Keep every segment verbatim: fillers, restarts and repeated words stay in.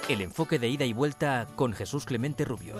El enfoque de ida y vuelta con Jesús Clemente Rubio.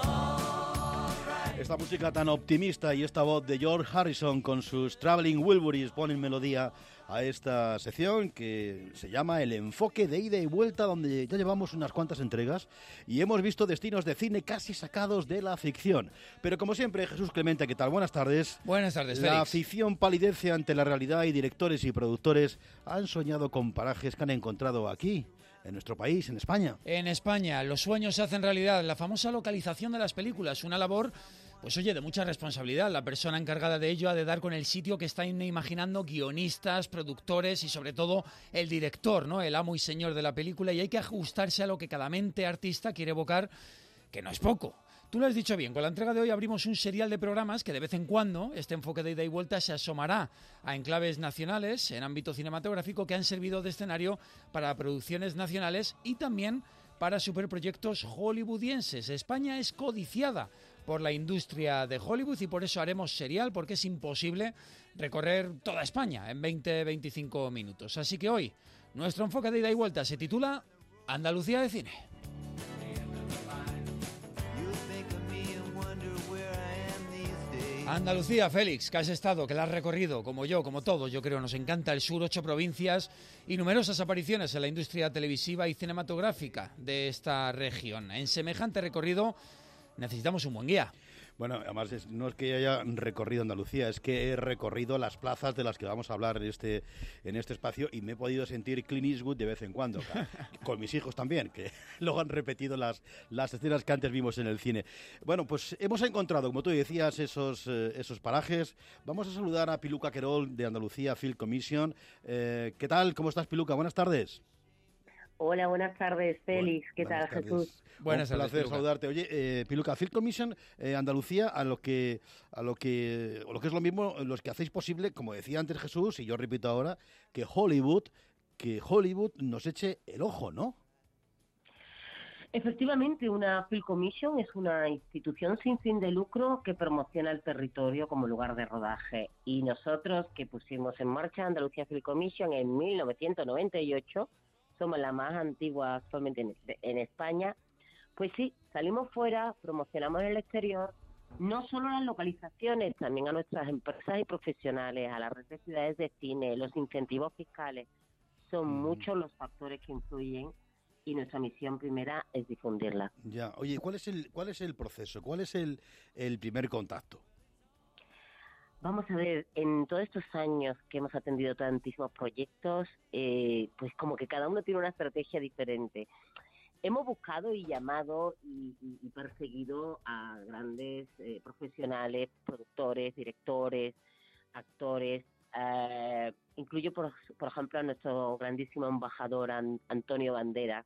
Esta música tan optimista y esta voz de George Harrison con sus Traveling Wilburys ponen melodía a esta sección que se llama El enfoque de ida y vuelta, donde ya llevamos unas cuantas entregas y hemos visto destinos de cine casi sacados de la ficción. Pero como siempre, Jesús Clemente, ¿qué tal? Buenas tardes. Buenas tardes, La Félix. ficción palidece ante la realidad y directores y productores han soñado con parajes que han encontrado aquí, en nuestro país, en España. En España, los sueños se hacen realidad. La famosa localización de las películas, una labor, pues oye, de mucha responsabilidad. La persona encargada de ello ha de dar con el sitio que están imaginando guionistas, productores y sobre todo el director, ¿no? El amo y señor de la película, y hay que ajustarse a lo que cada mente artista quiere evocar, que no es poco. Tú lo has dicho bien, con la entrega de hoy abrimos un serial de programas que de vez en cuando este enfoque de ida y vuelta se asomará a enclaves nacionales en ámbito cinematográfico que han servido de escenario para producciones nacionales y también para superproyectos hollywoodienses. España es codiciada por la industria de Hollywood y por eso haremos serial, porque es imposible recorrer toda España en veinte a veinticinco minutos. Así que hoy nuestro enfoque de ida y vuelta se titula Andalucía de cine. Andalucía, Félix, que has estado, que la has recorrido, como yo, como todos, yo creo, nos encanta el sur, ocho provincias y numerosas apariciones en la industria televisiva y cinematográfica de esta región. En semejante recorrido necesitamos un buen guía. Bueno, además es, no es que haya recorrido Andalucía, es que he recorrido las plazas de las que vamos a hablar en este, en este espacio y me he podido sentir Clint Eastwood de vez en cuando, con mis hijos también, que luego han repetido las, las escenas que antes vimos en el cine. Bueno, pues hemos encontrado, como tú decías, esos, eh, esos parajes. Vamos a saludar a Piluca Querol de Andalucía Film Commission. Eh, ¿Qué tal? ¿Cómo estás, Piluca? Buenas tardes. Hola, buenas tardes, Félix. Bueno, ¿Qué tal, tardes. Jesús? Buenas Un tardes, placer Piluca. saludarte. Oye, eh, Piluca, Film Commission, eh, Andalucía, a lo que a lo que o lo que es lo mismo, los que hacéis posible, como decía antes Jesús y yo repito ahora, que Hollywood, que Hollywood nos eche el ojo, ¿no? Efectivamente, una Film Commission es una institución sin fin de lucro que promociona el territorio como lugar de rodaje. Y nosotros, que pusimos en marcha Andalucía Film Commission en mil novecientos noventa y ocho, somos la más antigua actualmente en, en España, pues sí, salimos fuera, promocionamos en el exterior, no solo las localizaciones, también a nuestras empresas y profesionales, a las red de ciudades de cine, los incentivos fiscales. Son mm. muchos los factores que influyen y nuestra misión primera es difundirla. Ya, oye, ¿cuál es el cuál es el proceso? ¿Cuál es el, el primer contacto? Vamos a ver, en todos estos años que hemos atendido tantísimos proyectos, eh, pues como que cada uno tiene una estrategia diferente. Hemos buscado y llamado y, y, y perseguido a grandes eh, profesionales, productores, directores, actores. Eh, incluyo, por, por ejemplo, a nuestro grandísimo embajador An- Antonio Banderas.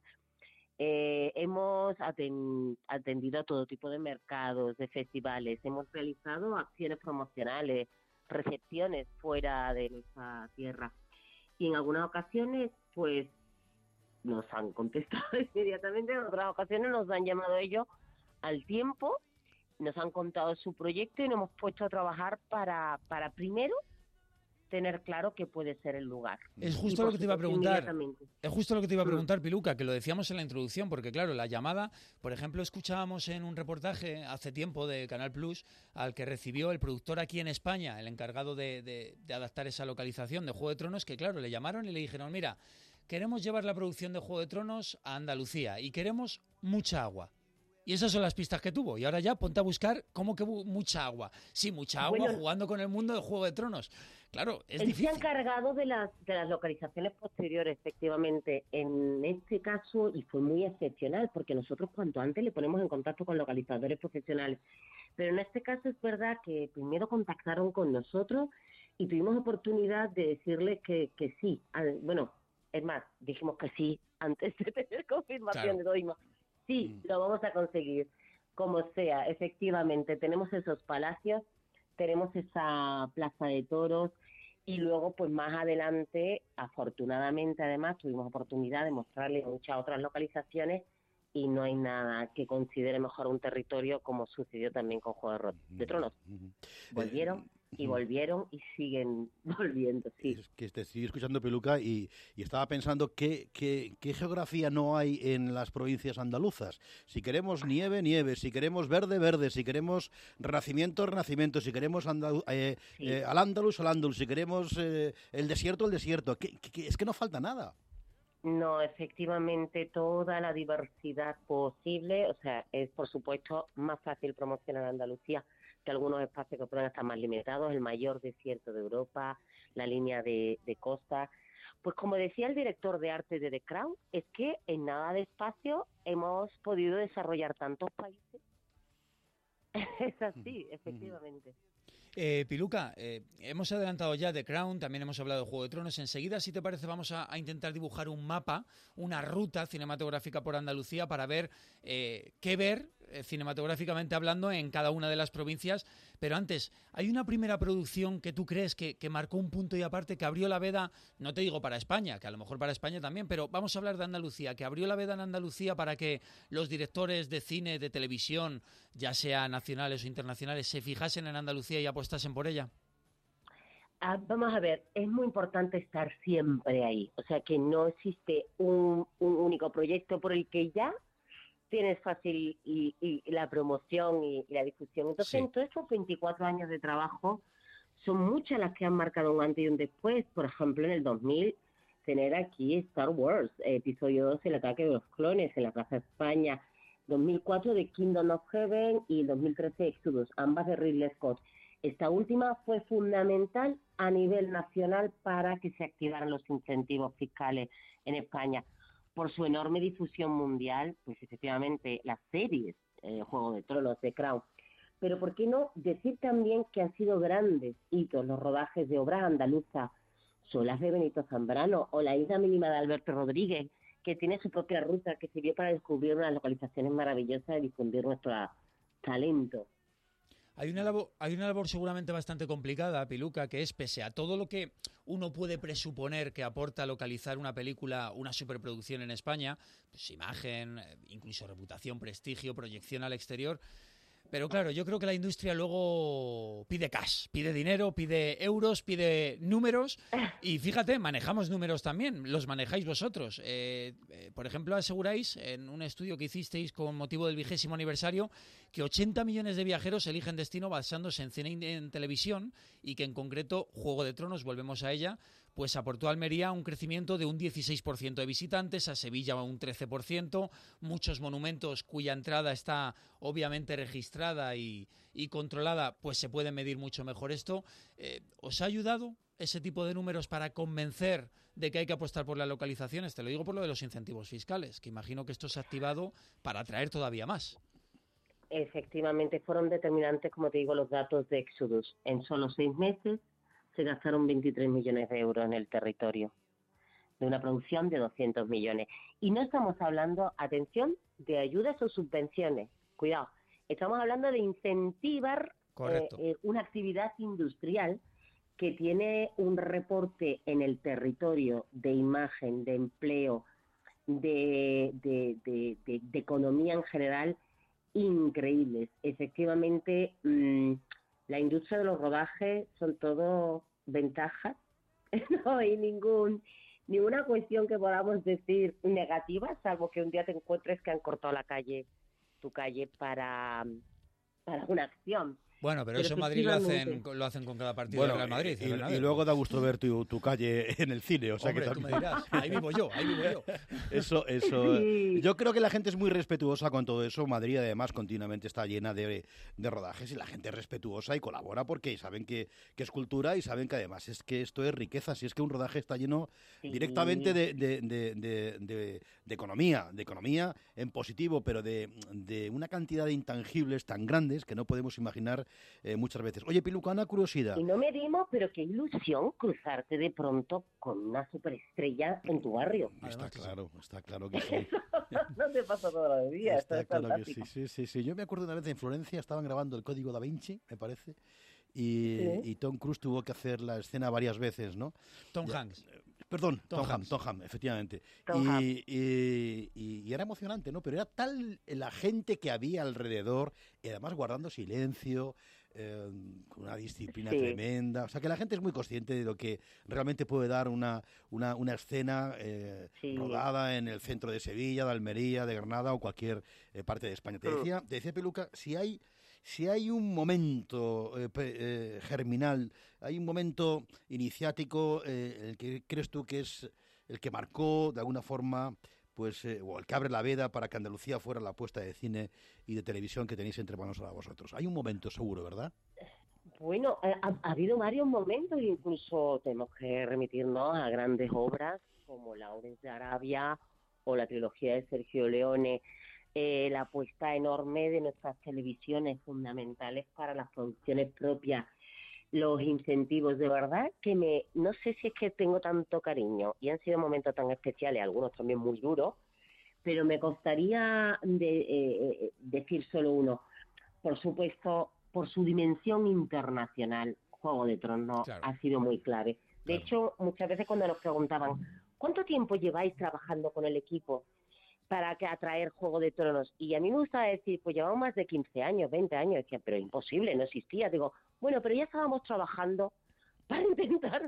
Eh, hemos aten- atendido a todo tipo de mercados, de festivales, hemos realizado acciones promocionales, recepciones fuera de nuestra tierra y en algunas ocasiones pues nos han contestado inmediatamente, en otras ocasiones nos han llamado ellos al tiempo, nos han contado su proyecto y nos hemos puesto a trabajar para, para primero tener claro que puede ser el lugar. Es justo lo que te iba a preguntar. Es justo lo que te iba a preguntar, Piluca, que lo decíamos en la introducción, porque claro, la llamada, por ejemplo, escuchábamos en un reportaje hace tiempo de Canal Plus al que recibió el productor aquí en España, el encargado de, de, de adaptar esa localización de Juego de Tronos, que claro, le llamaron y le dijeron, mira, queremos llevar la producción de Juego de Tronos a Andalucía y queremos mucha agua. Y esas son las pistas que tuvo. Y ahora ya ponte a buscar cómo que mucha agua. Sí, mucha agua, bueno, jugando con el mundo de Juego de Tronos. Claro, es él difícil. Se ha encargado de las, de las localizaciones posteriores, efectivamente. En este caso, y fue muy excepcional, porque nosotros cuanto antes le ponemos en contacto con localizadores profesionales. Pero en este caso es verdad que primero contactaron con nosotros y tuvimos oportunidad de decirle que, que sí. Al, bueno, es más, dijimos que sí antes de tener confirmación claro. de Doima. Sí, lo vamos a conseguir, como sea, efectivamente, tenemos esos palacios, tenemos esa plaza de toros y luego, pues más adelante, afortunadamente, además, tuvimos oportunidad de mostrarle muchas otras localizaciones y no hay nada que considere mejor un territorio como sucedió también con Juego de Tronos. ¿Volvieron? y volvieron y siguen volviendo, sí. Es que te estoy escuchando, Piluca, y, y estaba pensando qué, qué, qué geografía no hay en las provincias andaluzas. Si queremos nieve, nieve, si queremos verde, verde, si queremos renacimiento, renacimiento, si queremos andalu eh, Sí. eh, al andaluz, al andaluz, si queremos eh, el desierto, el desierto. ¿Qué, qué, qué? Es que no falta nada. No, efectivamente, toda la diversidad posible, o sea, es por supuesto más fácil promocionar Andalucía que algunos espacios que pueden estar más limitados, el mayor desierto de Europa, la línea de, de costa. Pues como decía el director de arte de The Crown, es que en nada de espacio hemos podido desarrollar tantos países. Es así, efectivamente. Eh, Piluca, eh, hemos adelantado ya The Crown, también hemos hablado de Juego de Tronos. Enseguida, si te parece, vamos a, a intentar dibujar un mapa, una ruta cinematográfica por Andalucía para ver eh, qué ver, eh, cinematográficamente hablando, en cada una de las provincias. Pero antes, ¿hay una primera producción que tú crees que, que marcó un punto y aparte, que abrió la veda, no te digo para España, que a lo mejor para España también, pero vamos a hablar de Andalucía, que abrió la veda en Andalucía para que los directores de cine, de televisión, ya sea nacionales o internacionales, se fijasen en Andalucía y apostasen por ella? Ah, vamos a ver, es muy importante estar siempre ahí, o sea que no existe un, un único proyecto por el que ya tienes fácil y, y la promoción y, y la difusión. Entonces, Sí. en todos estos veinticuatro años de trabajo, son muchas las que han marcado un antes y un después. Por ejemplo, en el dos mil, tener aquí Star Wars, episodio dos, El ataque de los clones, en la Plaza España. dos mil cuatro, The Kingdom of Heaven, y el dos mil trece, Exodus, ambas de Ridley Scott. Esta última fue fundamental a nivel nacional para que se activaran los incentivos fiscales en España. Por su enorme difusión mundial, pues efectivamente las series, eh, Juego de Tronos, The Crown. Pero ¿por qué no decir también que han sido grandes hitos los rodajes de obras andaluzas, Solas de Benito Zambrano o La isla mínima de Alberto Rodríguez, que tiene su propia ruta, que sirvió para descubrir unas localizaciones maravillosas y difundir nuestro talento? Hay una labor, hay una labor seguramente bastante complicada, Piluca, que es, pese a todo lo que uno puede presuponer que aporta localizar una película, una superproducción en España, pues imagen, incluso reputación, prestigio, proyección al exterior. Pero claro, yo creo que la industria luego pide cash, pide dinero, pide euros, pide números. Y fíjate, manejamos números también, los manejáis vosotros. Eh, eh, por ejemplo, aseguráis en un estudio que hicisteis con motivo del vigésimo aniversario que ochenta millones de viajeros eligen destino basándose en cine y en televisión, y que en concreto Juego de Tronos, volvemos a ella, pues aportó a Almería un crecimiento de un dieciséis por ciento de visitantes, a Sevilla un trece por ciento, muchos monumentos cuya entrada está obviamente registrada y, y controlada, pues se puede medir mucho mejor esto. Eh, ¿Os ha ayudado ese tipo de números para convencer de que hay que apostar por las localizaciones? Te lo digo por lo de los incentivos fiscales, que imagino que esto se ha activado para atraer todavía más. Efectivamente, fueron determinantes, como te digo, los datos de Exodus. En solo seis meses se gastaron veintitrés millones de euros en el territorio, de una producción de doscientos millones. Y no estamos hablando, atención, de ayudas o subvenciones. Cuidado, estamos hablando de incentivar eh, eh, una actividad industrial que tiene un reporte en el territorio de imagen, de empleo, de, de, de, de, de economía en general, increíbles. Efectivamente, mmm, la industria de los rodajes son todo ventajas. No hay ningún ninguna cuestión que podamos decir negativa, salvo que un día te encuentres que han cortado la calle, tu calle, para, para una acción. Bueno, pero, pero eso en Madrid lo hacen, lo hacen con cada partido bueno, de Real Madrid. Y, y, y luego da gusto ver tu, tu calle en el cine. O sea, Hombre, que también... tú me dirás, ahí vivo yo, ahí vivo yo. Eso, eso. Sí. Yo creo que la gente es muy respetuosa con todo eso. Madrid, además, continuamente está llena de, de rodajes y la gente es respetuosa y colabora porque saben que, que es cultura y saben que además es que esto es riqueza. Si es que un rodaje está lleno sí. directamente de, de, de, de, de, de economía, de economía en positivo, pero de, de una cantidad de intangibles tan grandes que no podemos imaginar eh, muchas veces. Oye, Piluca, una curiosidad. Y no medimos, pero qué ilusión cruzarte de pronto con una superestrella en tu barrio. Está claro, está claro que sí. No te pasa todos los días. Está es claro fantástico. que sí, sí, sí, sí. Yo me acuerdo una vez en Florencia, estaban grabando el Código Da Vinci, me parece, y, ¿sí? y Tom Cruise tuvo que hacer la escena varias veces, ¿no? Tom ya, Hanks. Perdón, Tom, Tom Ham, Hanks. Tom Ham, efectivamente. Tom y, Ham. Y, y, y era emocionante, ¿no? Pero era tal la gente que había alrededor, y además guardando silencio, eh, con una disciplina Sí. tremenda. O sea, que la gente es muy consciente de lo que realmente puede dar una, una, una escena eh, Sí. rodada en el centro de Sevilla, de Almería, de Granada o cualquier eh, parte de España. Te Mm. decía, te decía Peluca, si hay, si hay un momento eh, pe- eh, germinal, hay un momento iniciático, eh, el que crees tú que es el que marcó de alguna forma, pues, eh, o el que abre la veda para que Andalucía fuera la apuesta de cine y de televisión que tenéis entre manos ahora vosotros. Hay un momento seguro, ¿verdad? Bueno, ha, ha- ha habido varios momentos, incluso tenemos que remitirnos a grandes obras como Lawrence de Arabia o la trilogía de Sergio Leone, eh, la apuesta enorme de nuestras televisiones fundamentales para las producciones propias, los incentivos, de verdad que me, no sé si es que tengo tanto cariño y han sido momentos tan especiales, algunos también muy duros, pero me costaría de, eh, eh, decir solo uno. Por supuesto, por su dimensión internacional, Juego de Tronos Claro. ha sido muy clave. De Claro. hecho, muchas veces cuando nos preguntaban, ¿cuánto tiempo lleváis trabajando con el equipo para que atraer Juego de Tronos? Y a mí me gusta decir, pues llevamos más de quince años, veinte años. Decía, pero imposible, no existía. Digo, bueno, pero ya estábamos trabajando para intentar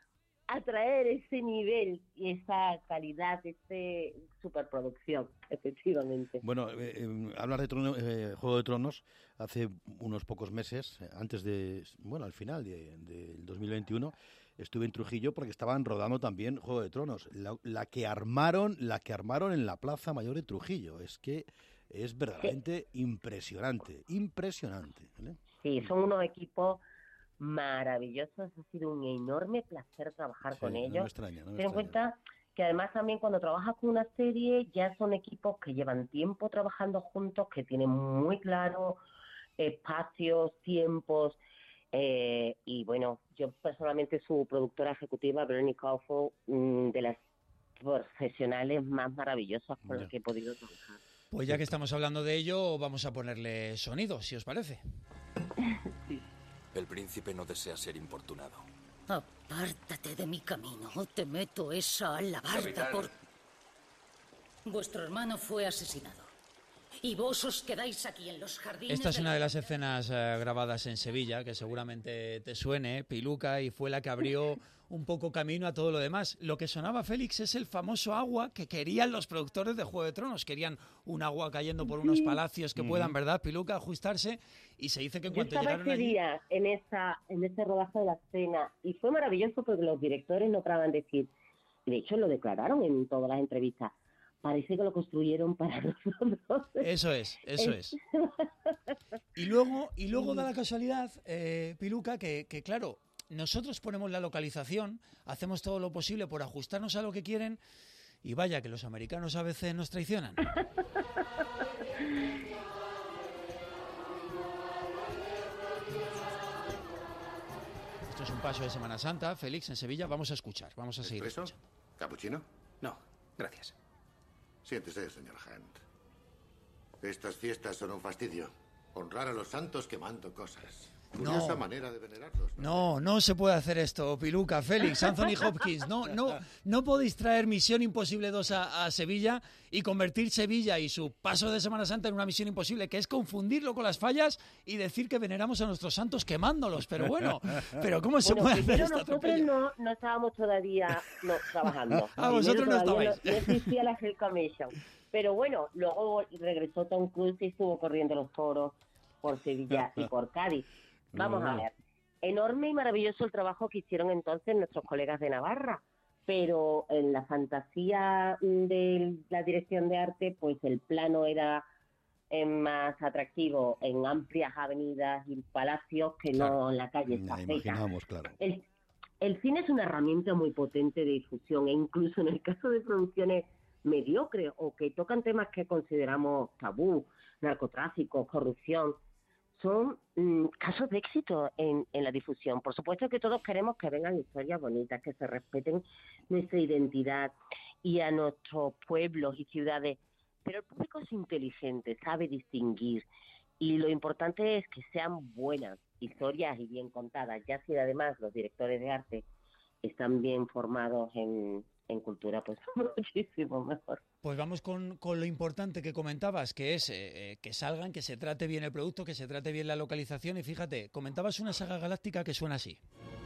atraer ese nivel y esa calidad, esa superproducción, efectivamente. Bueno, eh, eh, hablar de Trono- eh, Juego de Tronos hace unos pocos meses, eh, antes de, bueno, al final de- del dos mil veintiuno, estuve en Trujillo porque estaban rodando también Juego de Tronos, la, la que armaron, la que armaron en la Plaza Mayor de Trujillo. Es que es verdaderamente impresionante, impresionante. ¿Vale? Sí, son unos equipos maravillosos, ha sido un enorme placer trabajar Sí, con no me ellos. extraña, no me Ten en extraña. cuenta que además también cuando trabajas con una serie ya son equipos que llevan tiempo trabajando juntos, que tienen muy claro espacios, tiempos, eh, y bueno, yo personalmente su productora ejecutiva, Veronica Kaufman, mm, de las profesionales más maravillosas con Ya. las que he podido trabajar. Pues ya que estamos hablando de ello, vamos a ponerle sonido, si os parece. El príncipe no desea ser importunado. Apártate de mi camino o te meto esa alabarda por... Vuestro hermano fue asesinado. Y vos os quedáis aquí en los jardines... Esta es de una la- de las escenas eh, grabadas en Sevilla, que seguramente te suene, Piluca, y fue la que abrió un poco camino a todo lo demás. Lo que sonaba, Félix, es el famoso agua que querían los productores de Juego de Tronos. Querían un agua cayendo por unos palacios que puedan, ¿verdad, Piluca, ajustarse? Y se dice que en Yo cuanto estaba llegaron ese allí... día en esa en ese rodaje de la escena y fue maravilloso porque los directores no paraban de decir, de hecho lo declararon en todas las entrevistas, parece que lo construyeron para nosotros. Eso es, eso es. Y luego, y luego da la casualidad, eh, Piluca, que, que claro, nosotros ponemos la localización, hacemos todo lo posible por ajustarnos a lo que quieren, y vaya que los americanos a veces nos traicionan. Esto es un paso de Semana Santa, Félix, en Sevilla. Vamos a escuchar, vamos a seguir ¿Expreso? escuchando. ¿Capuchino? No, gracias. Siéntese, señor Hunt. Estas fiestas son un fastidio. Honrar a los santos quemando cosas. Curiosa No. manera de venerarlos. No, no se puede hacer esto, Piluca, Félix, Anthony Hopkins. No, no, no podéis traer Misión Imposible dos a, a Sevilla y convertir Sevilla y su paso de Semana Santa en una Misión Imposible, que es confundirlo con las fallas y decir que veneramos a nuestros santos quemándolos. Pero bueno, pero ¿cómo se Bueno, puede hacer primero esta nosotros atropello? no, no estábamos todavía no, trabajando. Ah, Primero vosotros no todavía estabais. No, no existía la Hell Commission. Pero bueno, luego regresó Tom Cruise y estuvo corriendo los toros por Sevilla y por Cádiz. Vamos a ver. Enorme y maravilloso el trabajo que hicieron entonces nuestros colegas de Navarra, pero en la fantasía de la dirección de arte, pues el plano era eh, más atractivo en amplias avenidas y palacios que Claro. no en la calle Ya estafeta. imaginamos, claro. El, el cine es una herramienta muy potente de difusión e incluso en el caso de producciones mediocres o que tocan temas que consideramos tabú, narcotráfico, corrupción, son mm, casos de éxito en, en la difusión. Por supuesto que todos queremos que vengan historias bonitas, que se respeten nuestra identidad y a nuestros pueblos y ciudades, pero el público es inteligente, sabe distinguir y lo importante es que sean buenas historias y bien contadas, ya si además los directores de arte están bien formados en, en cultura pues muchísimo mejor. Pues vamos con, con lo importante que comentabas, que es eh, que salgan, que se trate bien el producto, que se trate bien la localización. Y fíjate, comentabas una saga galáctica que suena así.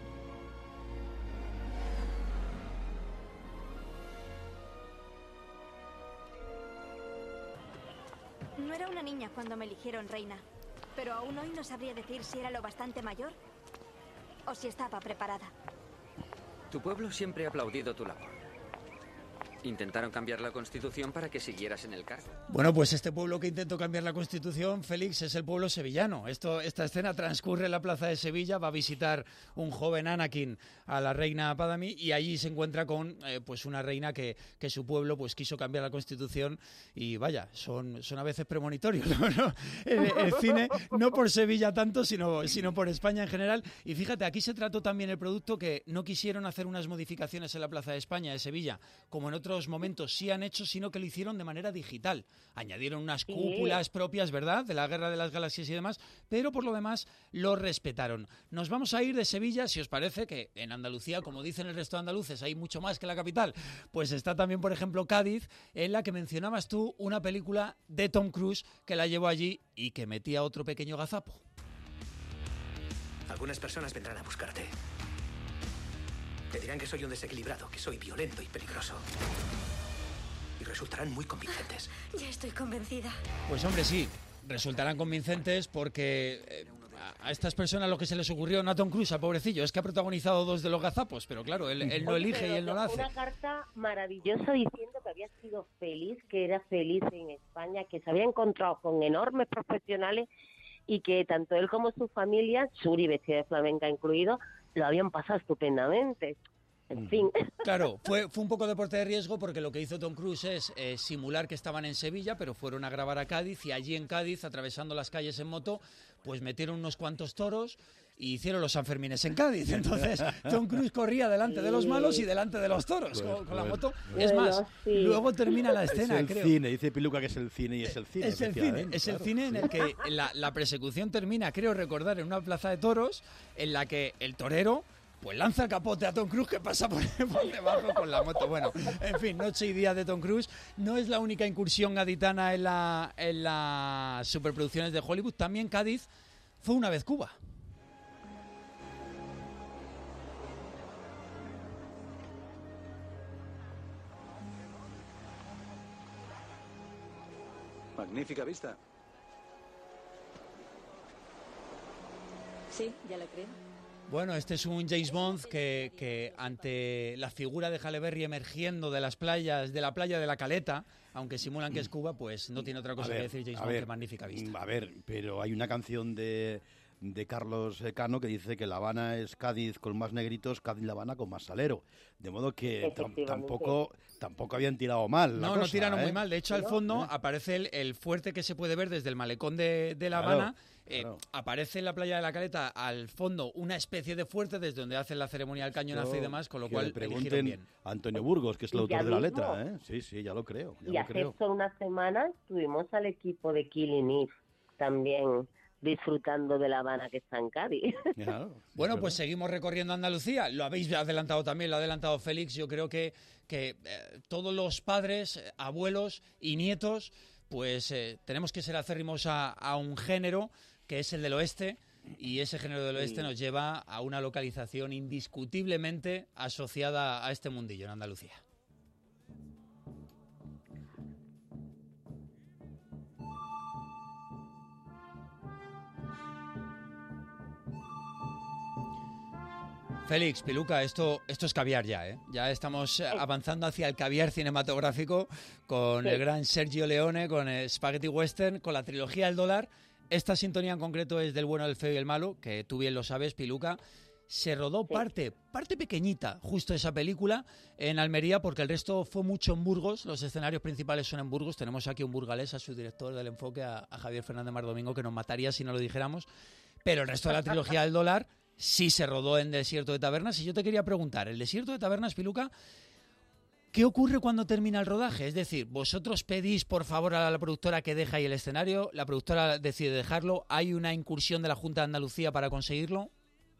No era una niña cuando me eligieron reina, pero aún hoy no sabría decir si era lo bastante mayor o si estaba preparada. Tu pueblo siempre ha aplaudido tu labor. Intentaron cambiar la Constitución para que siguieras en el cargo. Bueno, pues este pueblo que intentó cambiar la Constitución, Félix, es el pueblo sevillano. Esto, esta escena transcurre en la plaza de Sevilla, va a visitar un joven Anakin a la reina Padmé y allí se encuentra con eh, pues una reina que, que su pueblo pues quiso cambiar la Constitución y vaya, son, son a veces premonitorios, ¿no? ¿no? El, el cine, no por Sevilla tanto, sino, sino por España en general. Y fíjate, aquí se trató también el producto que no quisieron hacer unas modificaciones en la plaza de España de Sevilla, como en otros momentos sí han hecho, sino que lo hicieron de manera digital. Añadieron unas cúpulas propias, ¿verdad?, de la Guerra de las Galaxias y demás, pero por lo demás lo respetaron. Nos vamos a ir de Sevilla, si os parece, que en Andalucía, como dicen el resto de andaluces, hay mucho más que la capital. Pues está también, por ejemplo, Cádiz, en la que mencionabas tú una película de Tom Cruise que la llevó allí y que metía otro pequeño gazapo. Algunas personas vendrán a buscarte. Te dirán que soy un desequilibrado, que soy violento y peligroso. Y resultarán muy convincentes. Ya estoy convencida. Pues hombre, sí, resultarán convincentes porque eh, a estas personas lo que se les ocurrió, no a Tom Cruise, al pobrecillo, es que ha protagonizado dos de los gazapos, pero claro, él, él no elige y él no lo hace. Una carta maravillosa diciendo que había sido feliz, que era feliz en España, que se había encontrado con enormes profesionales y que tanto él como su familia, Suri vestida de flamenca incluido, lo habían pasado estupendamente. En fin. Claro, fue, fue un poco deporte de riesgo porque lo que hizo Tom Cruise es eh, simular que estaban en Sevilla, pero fueron a grabar a Cádiz y allí en Cádiz, atravesando las calles en moto, pues metieron unos cuantos toros y hicieron los Sanfermines en Cádiz. Entonces, Tom Cruise corría delante de los malos y delante de los toros con, con la moto. Es más, sí. luego termina la escena, es el creo. cine, dice Piluca que es el cine y es el cine. Es el cine, es el cine en el que la, la persecución termina, creo recordar, en una plaza de toros en la que el torero pues lanza el capote a Tom Cruise que pasa por, por debajo con la moto. Bueno, en fin, noche y día de Tom Cruise. No es la única incursión gaditana en, la, en las superproducciones de Hollywood. También Cádiz fue una vez Cuba. Magnífica vista. Sí, ya lo creo. Bueno, este es un James Bond que, que ante la figura de Halle Berry emergiendo de las playas, de la playa de la Caleta, aunque simulan que es Cuba, pues no tiene otra cosa ver, que decir James a Bond ver, que magnífica vista. A ver, pero hay una canción de, de Carlos Cano que dice que La Habana es Cádiz con más negritos, Cádiz La Habana con más salero. De modo que tam- tampoco, tampoco habían tirado mal. La No, cosa, no tiraron ¿eh? muy mal. De hecho, al fondo ¿Eh? aparece el, el fuerte que se puede ver desde el malecón de, de La Habana. Claro. Eh, Claro. Aparece en la playa de la Caleta al fondo una especie de fuerte desde donde hacen la ceremonia del cañonazo Yo, y demás, con lo que cual le eligieron pregunten bien. a Antonio Burgos, que es el Y autor ya de la mismo. letra, ¿eh? Sí, sí, ya lo creo. Ya Y lo hace creo. solo unas semanas tuvimos al equipo de Killing Eve también disfrutando de La Habana que está en Cádiz. Claro, sí, Bueno, es pues verdad. seguimos recorriendo Andalucía. Lo habéis adelantado también, lo ha adelantado Félix. Yo creo que, que eh, todos los padres, eh, abuelos y nietos, pues eh, tenemos que ser acérrimos a, a un género que es el del oeste, y ese género del oeste nos lleva a una localización indiscutiblemente asociada a este mundillo en Andalucía. Félix, Piluca, esto, esto es caviar ya, ¿eh? Ya estamos eh, avanzando hacia el caviar cinematográfico con Sí. el gran Sergio Leone, con el Spaghetti Western, con la trilogía El Dólar. Esta sintonía en concreto es del bueno, el feo y el malo, que tú bien lo sabes, Piluca. Se rodó Sí. parte, parte pequeñita, justo esa película, en Almería, porque el resto fue mucho en Burgos. Los escenarios principales son en Burgos. Tenemos aquí un burgalés, a su director del enfoque, a, a Javier Fernández Mardomingo, que nos mataría si no lo dijéramos. Pero el resto de la trilogía del Dólar sí se rodó en Desierto de Tabernas. Y yo te quería preguntar, el Desierto de Tabernas, Piluca, ¿qué ocurre cuando termina el rodaje? Es decir, vosotros pedís por favor a la productora que deje ahí el escenario, la productora decide dejarlo, ¿hay una incursión de la Junta de Andalucía para conseguirlo?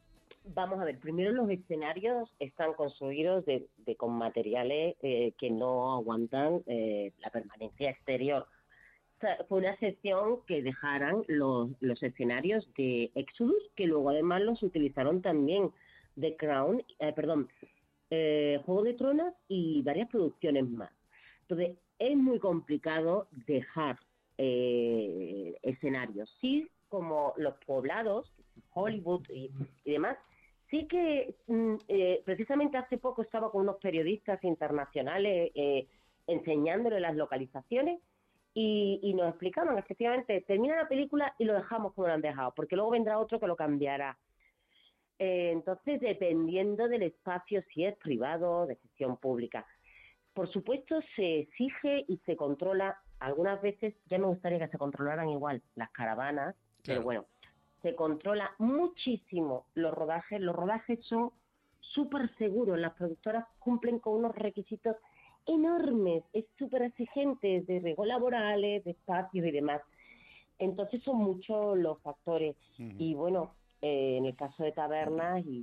Vamos a ver, primero los escenarios están construidos de, de con materiales eh, que no aguantan eh, la permanencia exterior. O sea, fue una sección que dejaran los, los escenarios de Exodus, que luego además los utilizaron también The Crown, eh, perdón, eh, Juego de Tronos y varias producciones más. Entonces, es muy complicado dejar eh, escenarios. Sí, como los poblados, Hollywood y, y demás, sí que eh, precisamente hace poco estaba con unos periodistas internacionales eh, enseñándole las localizaciones y, y nos explicaron, efectivamente, termina la película y lo dejamos como lo han dejado, porque luego vendrá otro que lo cambiará. Eh, entonces, dependiendo del espacio, si es privado, de gestión pública. Por supuesto, se exige y se controla, algunas veces ya me gustaría que se controlaran igual las caravanas, claro. Pero bueno, se controla muchísimo los rodajes. Los rodajes son súper seguros. Las productoras cumplen con unos requisitos enormes, es súper exigentes de riesgos laborales, de espacios y demás. Entonces son muchos los factores. Uh-huh. Y bueno, eh, en el caso de Tabernas y,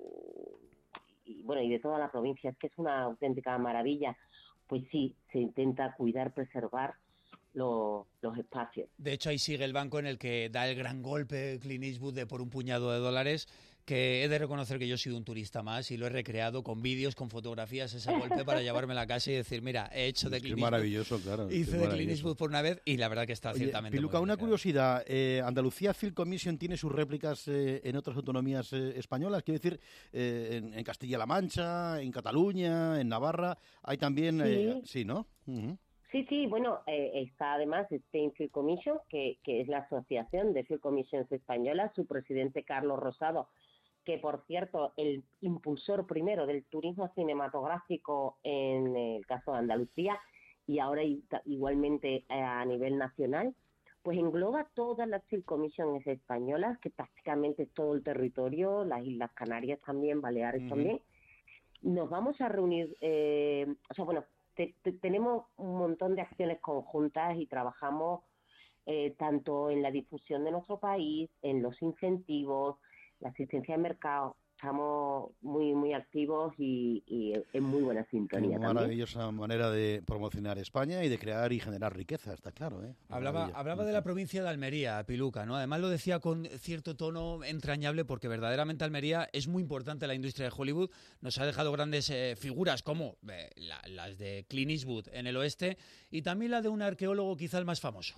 y bueno y de toda la provincia, es que es una auténtica maravilla. Pues sí, se intenta cuidar, preservar Los, los espacios. De hecho, ahí sigue el banco en el que da el gran golpe Clint Eastwood de por un puñado de dólares, que he de reconocer que yo he sido un turista más y lo he recreado con vídeos, con fotografías, ese golpe para llevarme a la casa y decir, mira, he hecho de Clint Eastwood. Qué maravilloso, claro. Hice de Clint Eastwood por una vez y la verdad que está Oye, ciertamente Piluca, muy una bien, curiosidad. Eh, ¿Andalucía Film Commission tiene sus réplicas eh, en otras autonomías eh, españolas? Quiero decir, eh, en, en Castilla-La Mancha, en Cataluña, en Navarra, hay también... Sí, eh, sí ¿no? Uh-huh. Sí, sí, bueno, eh, está además Spain Film Commission, que, que es la asociación de Film Commissions españolas, su presidente Carlos Rosado, que por cierto, el impulsor primero del turismo cinematográfico en el caso de Andalucía y ahora igualmente a nivel nacional, pues engloba todas las Film Commissions españolas, que prácticamente es todo el territorio, las Islas Canarias también, Baleares uh-huh. también. Nos vamos a reunir, eh, o sea, bueno, Te, te, tenemos un montón de acciones conjuntas y trabajamos eh, tanto en la difusión de nuestro país, en los incentivos, la asistencia al mercado. Estamos muy muy activos y, y en muy buena sintonía. Una maravillosa también. Manera de promocionar España y de crear y generar riqueza, está claro. ¿eh? Hablaba, hablaba de la provincia de Almería, Piluca, ¿no? Además lo decía con cierto tono entrañable porque verdaderamente Almería es muy importante en la industria de Hollywood. Nos ha dejado grandes eh, figuras como eh, la, las de Clint Eastwood en el oeste y también la de un arqueólogo quizá el más famoso.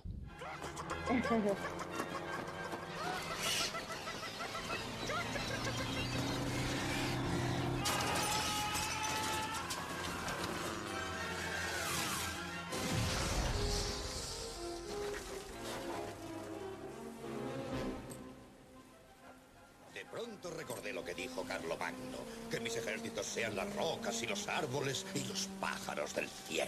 Recordé lo que dijo Carlomagno, que mis ejércitos sean las rocas y los árboles y los pájaros del cielo.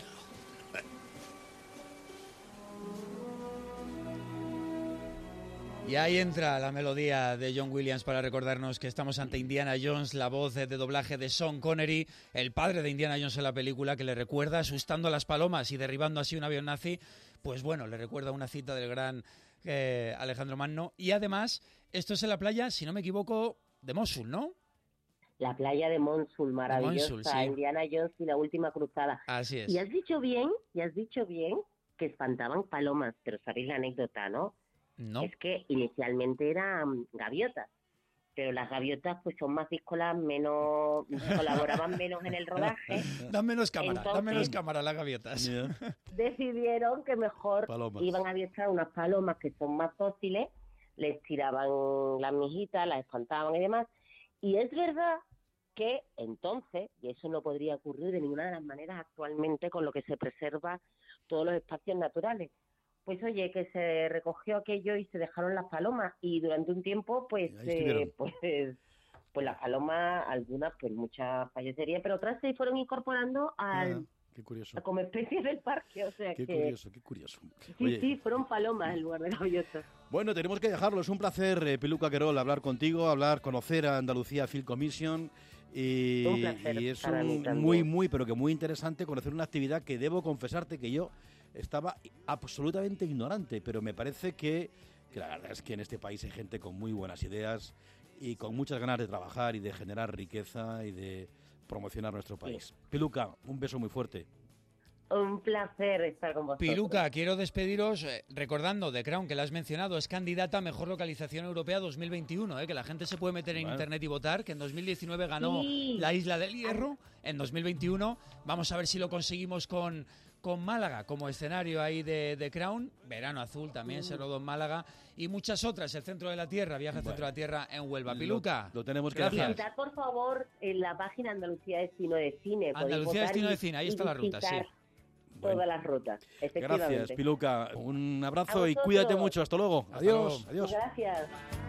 Y ahí entra la melodía de John Williams para recordarnos que estamos ante Indiana Jones, la voz de doblaje de Sean Connery, el padre de Indiana Jones en la película, que le recuerda asustando a las palomas y derribando así un avión nazi. Pues bueno, le recuerda una cita del gran eh, Alejandro Magno. Y además, esto es en la playa, si no me equivoco, de Mosul, ¿no? La playa de Mosul, maravillosa, Mosul, sí. Indiana Jones y la última cruzada. Así es. Y has dicho bien, y has dicho bien que espantaban palomas, pero sabéis la anécdota, ¿no? No. Es que inicialmente eran gaviotas, pero las gaviotas pues son más díscolas, menos colaboraban menos en el rodaje. Dan menos cámara, Entonces, dan menos cámara las gaviotas. Yeah. Decidieron que mejor palomas. Iban a aviestar unas palomas que son más dóciles, les tiraban las mijitas, las espantaban y demás. Y es verdad que entonces, y eso no podría ocurrir de ninguna de las maneras actualmente con lo que se preserva todos los espacios naturales, pues oye, que se recogió aquello y se dejaron las palomas y durante un tiempo pues eh, pues pues las palomas, algunas pues muchas fallecerían, pero otras se fueron incorporando al... Ah. Qué curioso. Como especie del parque, o sea qué que... Qué curioso, qué curioso. Sí, Oye. sí, fueron palomas en lugar de gaviotas. Bueno, tenemos que dejarlo. Es un placer, eh, Piluca Querol, hablar contigo, hablar, conocer a Andalucía Film Commission. Y, un placer y es para un, mí también. muy, muy, pero que muy interesante conocer una actividad que debo confesarte que yo estaba absolutamente ignorante, pero me parece que, que la verdad es que en este país hay gente con muy buenas ideas, y con muchas ganas de trabajar y de generar riqueza y de promocionar nuestro país. Sí. Piluca, un beso muy fuerte. Un placer estar con vosotros. Piluca, quiero despediros eh, recordando The Crown, que la has mencionado, es candidata a Mejor Localización Europea dos mil veintiuno, eh, que la gente se puede meter en bueno. internet y votar, que en dos mil diecinueve ganó sí. La Isla del Hierro, en dos mil veintiuno vamos a ver si lo conseguimos con, con Málaga como escenario ahí de The Crown, Verano Azul también mm. se rodó en Málaga, y muchas otras, El Centro de la Tierra, Viaje al bueno. Centro de la Tierra en Huelva. Piluca, lo, lo tenemos que gracias. Visitad, por favor, en la página Andalucía Destino de Cine. Andalucía Destino de Cine, ahí está la ruta, sí. Todas bueno. las rutas, efectivamente. Gracias, Piluca. Un abrazo y cuídate mucho. Hasta luego. Hasta adiós. Luego. Adiós. Gracias.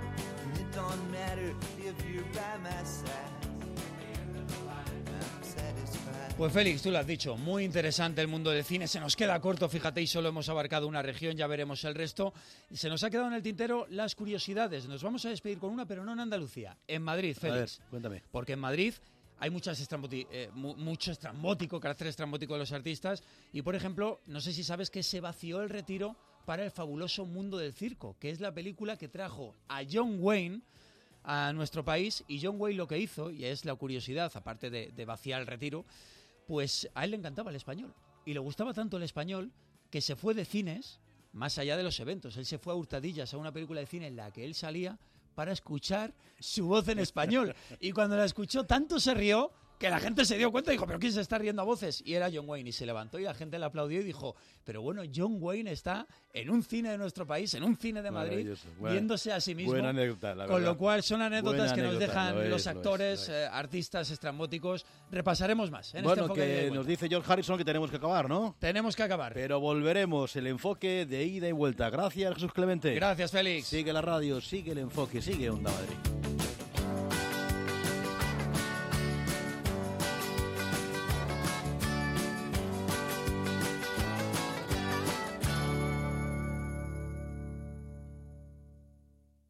Pues Félix, tú lo has dicho, muy interesante el mundo del cine. Se nos queda corto, fíjate, y solo hemos abarcado una región, ya veremos el resto. Se nos ha quedado en el tintero las curiosidades. Nos vamos a despedir con una, pero no en Andalucía, en Madrid, Félix. A ver, cuéntame. Porque en Madrid hay muchas estramboti- eh, mu- mucho estrambótico, carácter estrambótico de los artistas. Y, por ejemplo, no sé si sabes que se vació el retiro para El fabuloso mundo del circo, que es la película que trajo a John Wayne a nuestro país. Y John Wayne lo que hizo, y es la curiosidad, aparte de, de vaciar el retiro, pues a él le encantaba el español. Y le gustaba tanto el español que se fue de cines, más allá de los eventos. Él se fue a Hurtadillas, a una película de cine en la que él salía, para escuchar su voz en español. Y cuando la escuchó, tanto se rió que la gente se dio cuenta y dijo, ¿pero quién se está riendo a voces? Y era John Wayne, y se levantó y la gente le aplaudió y dijo, pero bueno, John Wayne está en un cine de nuestro país, en un cine de Madrid, buena, viéndose a sí mismo. Buena anécdota, la con verdad. lo cual son anécdotas buena que anécdota, nos dejan es, los actores, es, eh, artistas estrambóticos. Repasaremos más en bueno, este enfoque que nos dice George Harrison que tenemos que acabar, ¿no? Tenemos que acabar. Pero volveremos, el enfoque de ida y vuelta. Gracias, Jesús Clemente. Gracias, Félix. Sigue la radio, sigue el enfoque, sigue Onda Madrid.